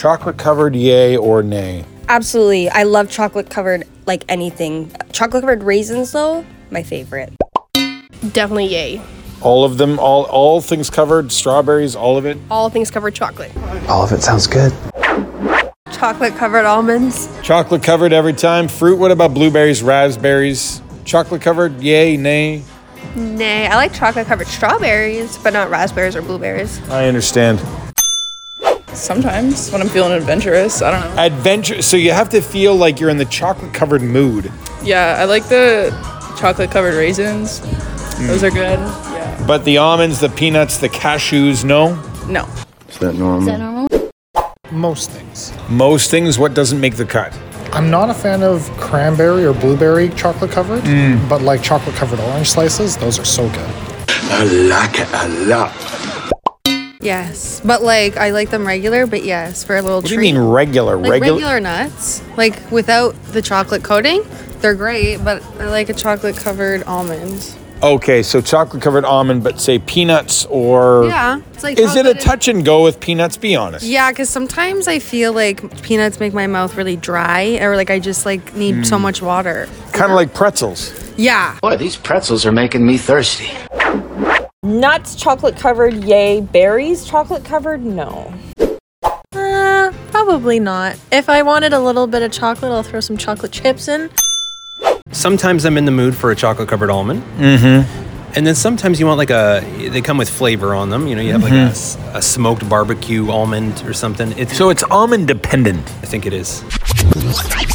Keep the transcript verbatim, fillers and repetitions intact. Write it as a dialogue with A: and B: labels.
A: Chocolate covered, yay or nay?
B: Absolutely. I love chocolate covered like anything. Chocolate covered raisins though, my favorite.
C: Definitely yay.
A: All of them, all all things covered, strawberries, all of it?
C: All things covered chocolate.
D: All of it sounds good.
E: Chocolate covered almonds.
A: Chocolate covered every time. Fruit, what about blueberries, raspberries? Chocolate covered, yay, nay?
E: Nay, I like chocolate covered strawberries, but not raspberries or blueberries.
A: I understand.
F: Sometimes when I'm feeling adventurous, I don't know.
A: Adventure, so you have to feel like you're in the chocolate covered mood.
F: Yeah, I like the chocolate covered raisins. Mm. Those are good. Yeah.
A: But the almonds, the peanuts, the cashews, no?
F: No.
D: Is that normal?
G: Is that normal?
H: Most things.
A: Most things, what doesn't make the cut?
H: I'm not a fan of cranberry or blueberry chocolate covered,
A: Mm.
H: but like chocolate covered orange slices, those are so good.
D: I like it a lot.
E: Yes, but like I like them regular, but yes, for a little
A: What do
E: treat.
A: you mean regular?
E: Like
A: regular?
E: regular nuts, like without the chocolate coating, they're great, but I like a chocolate covered almond.
A: Okay, so chocolate covered almond, but say peanuts or...
E: Yeah, it's like
A: Is it a
E: chocolate-
A: touch and go with peanuts? Be honest.
E: Yeah, because sometimes I feel like peanuts make my mouth really dry, or like I just like need
A: Mm.
E: so much water.
A: Kind of like pretzels.
E: Yeah.
D: Boy, these pretzels are making me thirsty.
I: Nuts, chocolate covered, yay. Berries, chocolate covered, no.
J: Uh, probably not. If I wanted a little bit of chocolate, I'll throw some chocolate chips in.
K: Sometimes I'm in the mood for a chocolate covered almond.
A: Mm-hmm.
K: And then sometimes you want like a, they come with flavor on them. You know, you have like a s- a, smoked barbecue almond or something. It's,
A: So it's almond dependent.
K: I think it is.